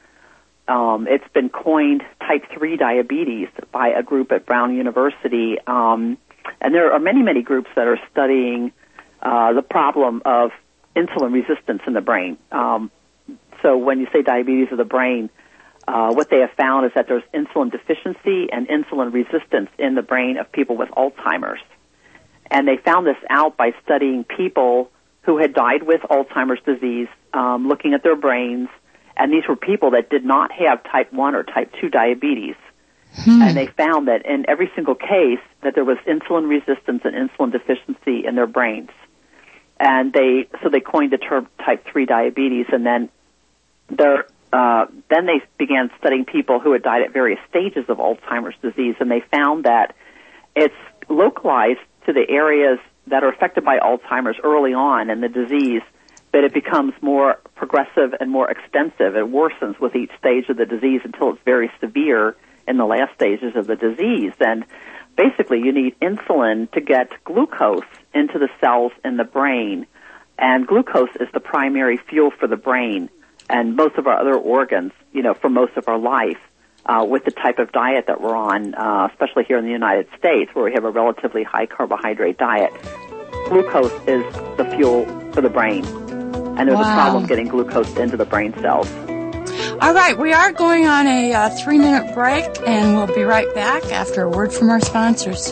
Um, it's been coined type three diabetes by a group at Brown University, um, and there are many, many groups that are studying uh, the problem of insulin resistance in the brain. Um, So when you say diabetes of the brain, uh, what they have found is that there's insulin deficiency and insulin resistance in the brain of people with Alzheimer's. And they found this out by studying people who had died with Alzheimer's disease, um, looking at their brains, and these were people that did not have type one or type two diabetes. Hmm. And they found that in every single case that there was insulin resistance and insulin deficiency in their brains. And they, so they coined the term type three diabetes, and then There, uh, then they began studying people who had died at various stages of Alzheimer's disease, and they found that it's localized to the areas that are affected by Alzheimer's early on in the disease, but it becomes more progressive and more extensive. It worsens with each stage of the disease until it's very severe in the last stages of the disease. And basically, you need insulin to get glucose into the cells in the brain, and glucose is the primary fuel for the brain and most of our other organs, you know, for most of our life, uh, with the type of diet that we're on, uh, especially here in the United States, where we have a relatively high carbohydrate diet. Glucose is the fuel for the brain, and there's wow. a problem getting glucose into the brain cells. All right, we are going on a uh, three-minute break, and we'll be right back after a word from our sponsors.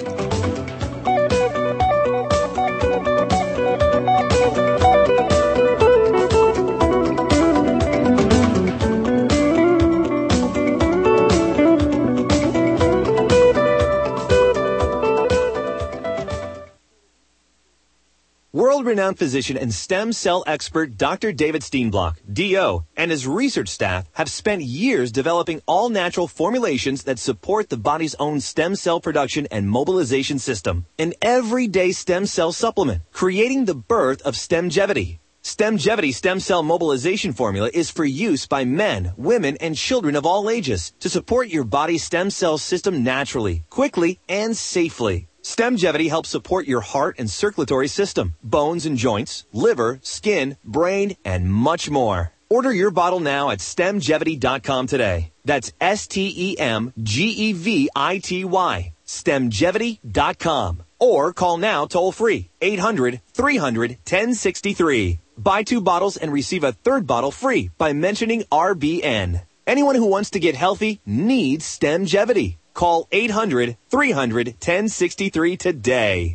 World-renowned physician and stem cell expert Doctor David Steenblock, D O, and his research staff have spent years developing all-natural formulations that support the body's own stem cell production and mobilization system. An everyday stem cell supplement, creating the birth of Stemgevity. StemGevity Stem Cell Mobilization Formula is for use by men, women, and children of all ages to support your body's stem cell system naturally, quickly, and safely. StemGevity helps support your heart and circulatory system, bones and joints, liver, skin, brain, and much more. Order your bottle now at stemgevity dot com today. That's S T E M G E V I T Y, stemgevity dot com. Or call now toll free, eight hundred, three hundred, ten sixty-three. Buy two bottles and receive a third bottle free by mentioning R B N. Anyone who wants to get healthy needs StemGevity. Call eight hundred, three hundred, ten sixty-three today.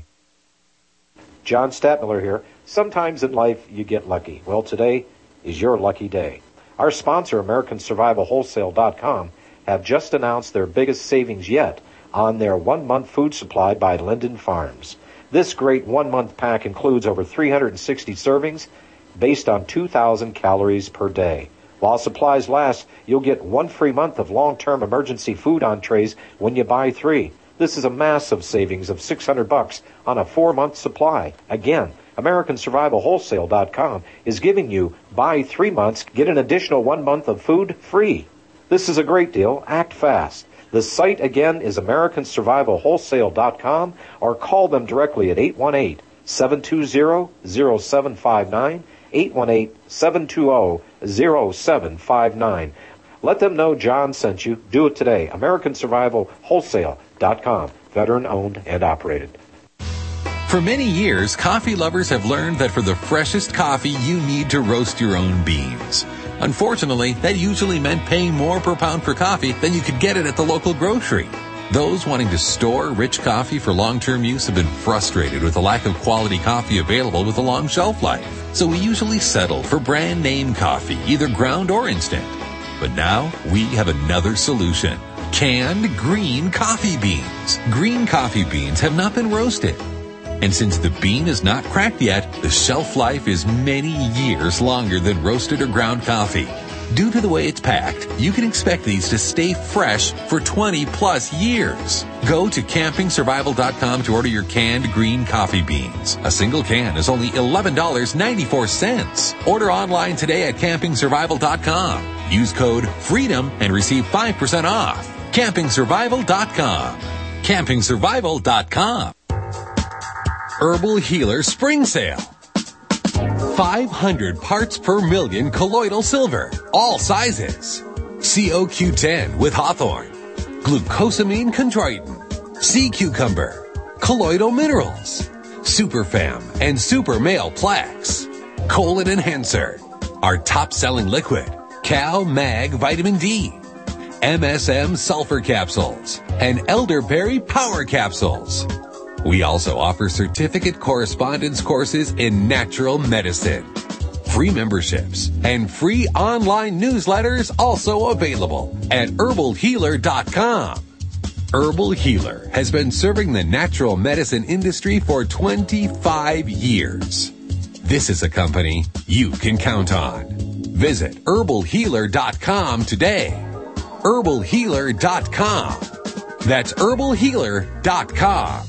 John Statmiller here. Sometimes in life you get lucky. Well, today is your lucky day. Our sponsor, American Survival Wholesale dot com, have just announced their biggest savings yet on their one-month food supply by Linden Farms. This great one-month pack includes over three hundred sixty servings based on two thousand calories per day. While supplies last, you'll get one free month of long-term emergency food entrees when you buy three. This is a massive savings of six hundred bucks on a four-month supply. Again, American Survival Wholesale dot com is giving you buy three months, get an additional one month of food free. This is a great deal. Act fast. The site again is American Survival Wholesale dot com, or call them directly at eight one eight, seven two zero, zero seven five nine, eight one eight, seven two zero, zero seven five nine. Let them know John sent you. Do it today. American Survival Wholesale dot com. Veteran owned and operated. For many years, coffee lovers have learned that for the freshest coffee, you need to roast your own beans. Unfortunately, that usually meant paying more per pound for coffee than you could get it at the local grocery. Those wanting to store rich coffee for long-term use have been frustrated with the lack of quality coffee available with a long shelf life. So we usually settled for brand name coffee, either ground or instant. But now we have another solution. Canned green coffee beans. Green coffee beans have not been roasted. And since the bean is not cracked yet, the shelf life is many years longer than roasted or ground coffee. Due to the way it's packed, you can expect these to stay fresh for twenty plus years. Go to camping survival dot com to order your canned green coffee beans. A single can is only eleven dollars and ninety-four cents. Order online today at camping survival dot com. Use code FREEDOM and receive five percent off. camping survival dot com. camping survival dot com. Herbal Healer Spring Sale. five hundred parts per million colloidal silver, all sizes. C O Q ten with hawthorn, glucosamine chondroitin, sea cucumber, colloidal minerals, superfam and super male plaques, colon enhancer, our top-selling liquid, Cal Mag Vitamin D, M S M sulfur capsules, and elderberry power capsules. We also offer certificate correspondence courses in natural medicine. Free memberships and free online newsletters also available at herbal healer dot com. Herbal Healer has been serving the natural medicine industry for twenty-five years. This is a company you can count on. Visit herbal healer dot com today. herbal healer dot com. That's herbal healer dot com.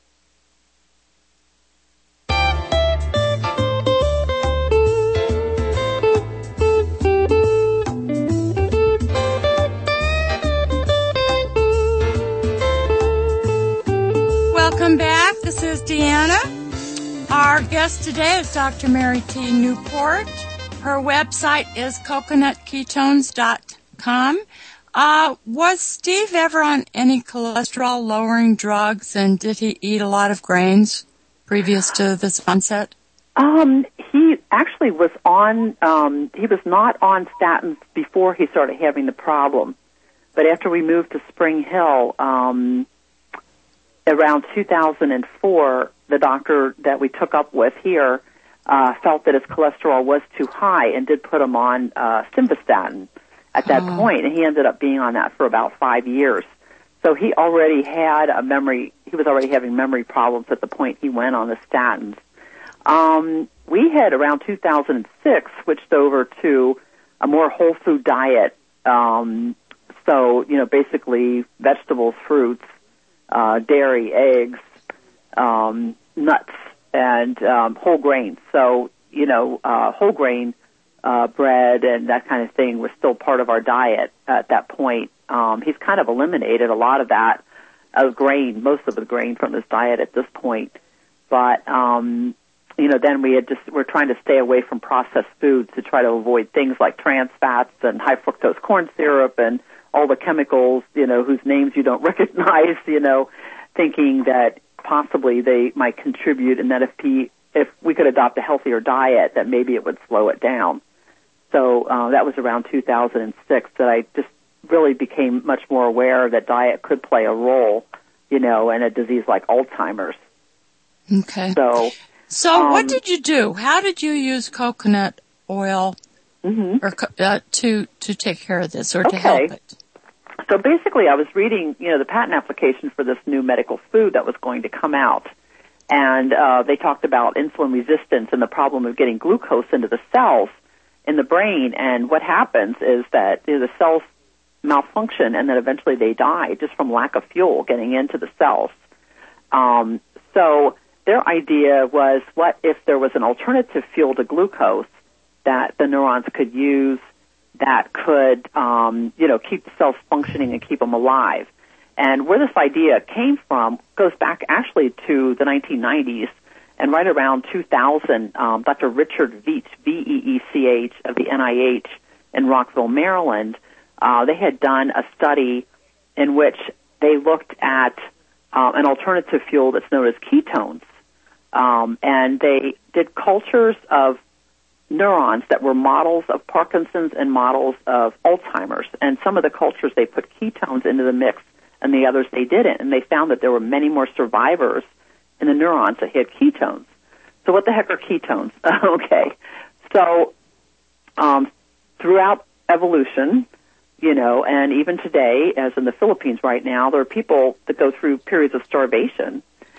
Welcome back. This is Deanna. Our guest today is Doctor Mary T. Newport. Her website is coconut ketones dot com. Uh, was Steve ever on any cholesterol-lowering drugs, and did he eat a lot of grains previous to this onset? Um, he actually was on, um, he was not on statins before he started having the problem. But after we moved to Spring Hill, um, around two thousand four, the doctor that we took up with here uh, felt that his cholesterol was too high and did put him on uh, simvastatin at that oh. point, and he ended up being on that for about five years. So he already had a memory, he was already having memory problems at the point he went on the statins. Um, we had, around two thousand six, switched over to a more whole food diet. Um, so, you know, basically vegetables, fruits, uh, dairy, eggs, um, nuts, and um, whole grains. So you know, uh, whole grain uh, bread and that kind of thing was still part of our diet at that point. Um, he's kind of eliminated a lot of that of grain, most of the grain from his diet at this point. But, um, you know, then we had just, we're trying to stay away from processed foods to try to avoid things like trans fats and high fructose corn syrup and all the chemicals, you know, whose names you don't recognize, you know, thinking that possibly they might contribute and that if he, if we could adopt a healthier diet, that maybe it would slow it down. So uh, that was around two thousand six that I just really became much more aware that diet could play a role, you know, in a disease like Alzheimer's. Okay. So, so um, what did you do? How did you use coconut oil mm-hmm. or uh, to to take care of this or okay. to help it? So basically, I was reading, you know, the patent application for this new medical food that was going to come out, and uh, they talked about insulin resistance and the problem of getting glucose into the cells in the brain. And what happens is that you know, the cells malfunction, and then eventually they die just from lack of fuel getting into the cells. Um, so their idea was, what if there was an alternative fuel to glucose that the neurons could use that could, um, you know, keep the cells functioning and keep them alive? And where this idea came from goes back actually to the nineteen nineties, and right around two thousand, um, Doctor Richard Veech, V E E C H, of the N I H in Rockville, Maryland, uh, they had done a study in which they looked at uh, an alternative fuel that's known as ketones, um, and they did cultures of neurons that were models of Parkinson's and models of Alzheimer's. And some of the cultures, they put ketones into the mix, and the others they didn't. And they found that there were many more survivors in the neurons that had ketones. So what the heck are ketones? Okay. So um, throughout evolution, you know, and even today, as in the Philippines right now, there are people that go through periods of starvation.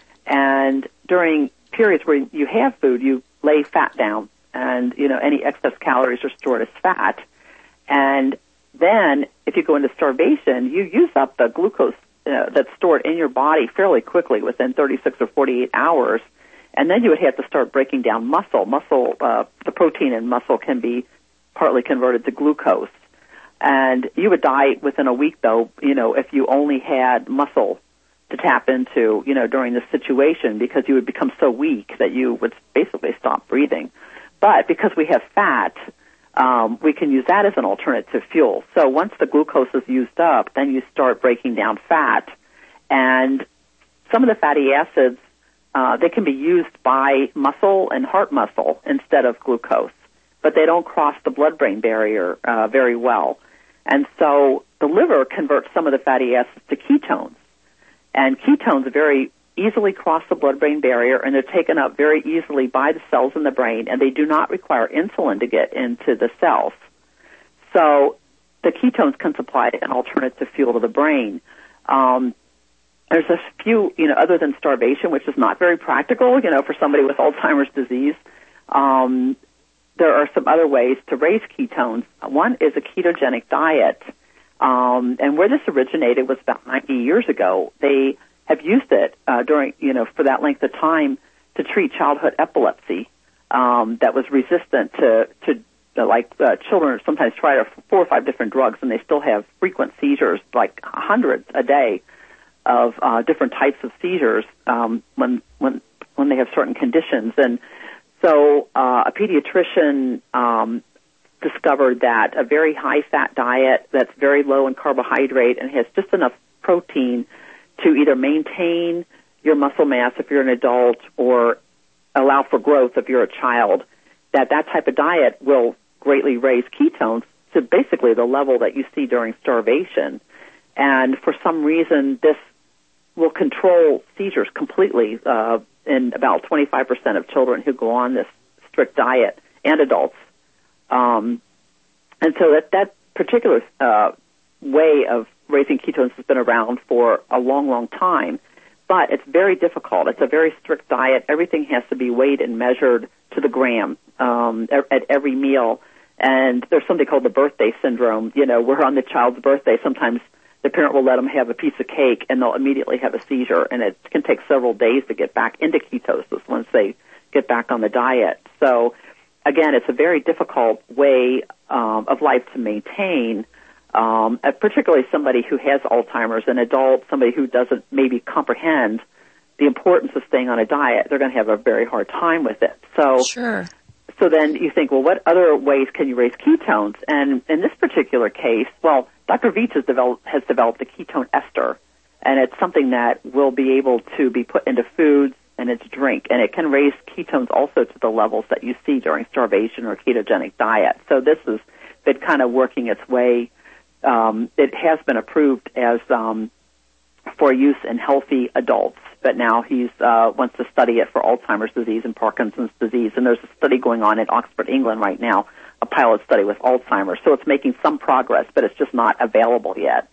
And during periods where you have food, you lay fat down. And, you know, any excess calories are stored as fat. And then if you go into starvation, you use up the glucose uh, that's stored in your body fairly quickly within thirty-six or forty-eight hours. And then you would have to start breaking down muscle. Muscle, uh, the protein in muscle can be partly converted to glucose. And you would die within a week, though, you know, if you only had muscle to tap into, you know, during this situation, because you would become so weak that you would basically stop breathing. But because we have fat, um, we can use that as an alternative fuel. So once the glucose is used up, then you start breaking down fat. And some of the fatty acids, uh, they can be used by muscle and heart muscle instead of glucose. But they don't cross the blood-brain barrier uh, very well. And so the liver converts some of the fatty acids to ketones. And ketones very easily cross the blood-brain barrier, and they're taken up very easily by the cells in the brain, and they do not require insulin to get into the cells. So the ketones can supply an alternative fuel to the brain. Um, there's a few, you know, other than starvation, which is not very practical, you know, for somebody with Alzheimer's disease. Um, there are some other ways to raise ketones. One is a ketogenic diet. Um, and where this originated was about ninety years ago. They have used it uh, during, you know, for that length of time to treat childhood epilepsy um, that was resistant to, to uh, like uh, children sometimes try four or five different drugs, and they still have frequent seizures, like hundreds a day of uh, different types of seizures um, when when when they have certain conditions. And so uh, a pediatrician um, discovered that a very high-fat diet that's very low in carbohydrate and has just enough protein to either maintain your muscle mass if you're an adult or allow for growth if you're a child, that that type of diet will greatly raise ketones to basically the level that you see during starvation. And for some reason, this will control seizures completely uh, in about twenty-five percent of children who go on this strict diet, and adults. Um, and so that, that particular uh, way of raising ketones has been around for a long, long time, but it's very difficult. It's a very strict diet. Everything has to be weighed and measured to the gram um, at every meal. And there's something called the birthday syndrome. You know, where on the child's birthday, sometimes the parent will let them have a piece of cake and they'll immediately have a seizure, and it can take several days to get back into ketosis once they get back on the diet. So again, it's a very difficult way um, of life to maintain, um, uh, particularly somebody who has Alzheimer's, an adult, somebody who doesn't maybe comprehend the importance of staying on a diet. They're going to have a very hard time with it. So, sure. So then you think, well, what other ways can you raise ketones? And in this particular case, well, Doctor Veach has developed, has developed a ketone ester, and it's something that will be able to be put into foods and into drink, and it can raise ketones also to the levels that you see during starvation or ketogenic diet. So this has been kind of working its way. Um, it has been approved as um, for use in healthy adults, but now he's uh, wants to study it for Alzheimer's disease and Parkinson's disease, and there's a study going on in Oxford, England right now, a pilot study with Alzheimer's. So it's making some progress, but it's just not available yet.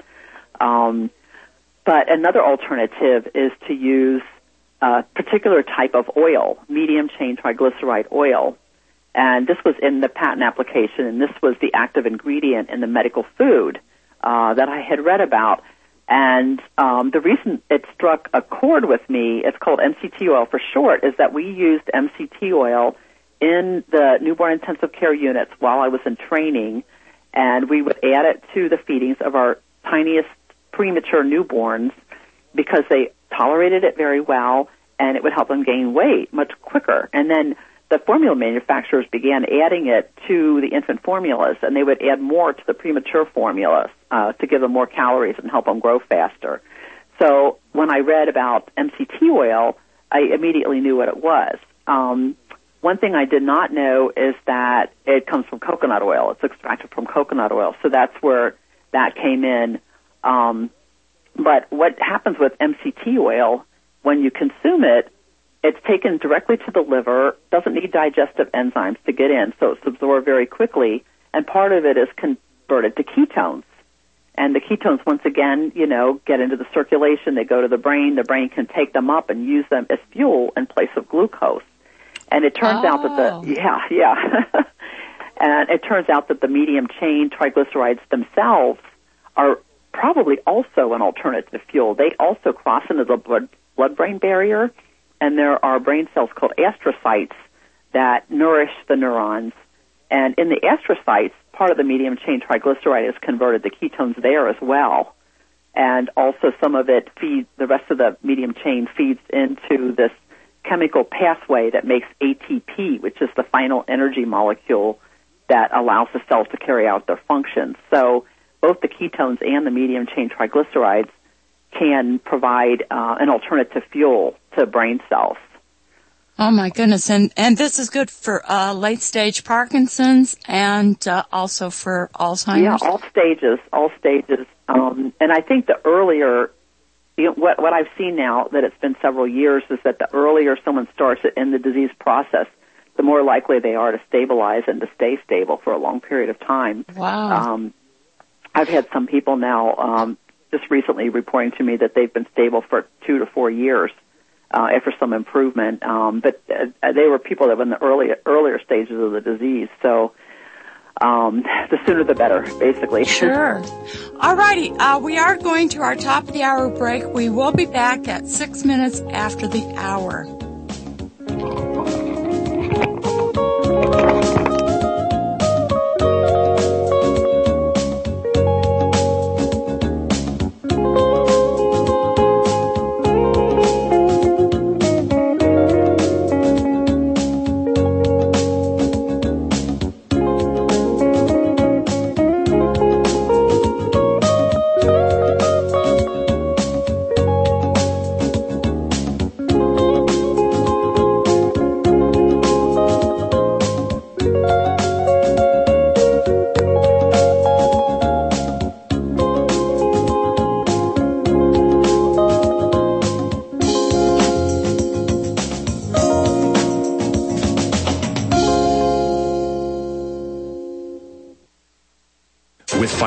Um, but another alternative is to use a particular type of oil, medium-chain triglyceride oil, and this was in the patent application, and this was the active ingredient in the medical food uh, that I had read about. And um, the reason it struck a chord with me, it's called M C T oil for short, is that we used M C T oil in the newborn intensive care units while I was in training, and we would add it to the feedings of our tiniest premature newborns because they tolerated it very well, and it would help them gain weight much quicker. And then the formula manufacturers began adding it to the infant formulas, and they would add more to the premature formulas uh, to give them more calories and help them grow faster. So when I read about M C T oil, I immediately knew what it was. Um, one thing I did not know is that it comes from coconut oil. It's extracted from coconut oil, so that's where that came in. Um, but what happens with M C T oil, when you consume it, it's taken directly to the liver, doesn't need digestive enzymes to get in, so it's absorbed very quickly, and part of it is converted to ketones. And the ketones, once again, you know, get into the circulation, they go to the brain, the brain can take them up and use them as fuel in place of glucose. And it turns oh. out that the, yeah, yeah. And it turns out that the medium-chain triglycerides themselves are probably also an alternative fuel. They also cross into the blood, blood-brain barrier, and there are brain cells called astrocytes that nourish the neurons. And in the astrocytes, part of the medium-chain triglyceride is converted to ketones there as well. And also some of it feeds, the rest of the medium chain feeds into this chemical pathway that makes A T P, which is the final energy molecule that allows the cells to carry out their functions. So both the ketones and the medium-chain triglycerides can provide uh, an alternative fuel to brain cells. Oh, my goodness. And and this is good for uh, late-stage Parkinson's and uh, also for Alzheimer's? Yeah, all stages, all stages. Um, and I think the earlier, you know, what, what I've seen now that it's been several years is that the earlier someone starts it in the disease process, the more likely they are to stabilize and to stay stable for a long period of time. Wow. Um, I've had some people now um, just recently reporting to me that they've been stable for two to four years uh, after some improvement. Um, but uh, they were people that were in the early, earlier stages of the disease. So um, the sooner the better, basically. Sure. All righty. Uh, we are going to our top of the hour break. We will be back at six minutes after the hour.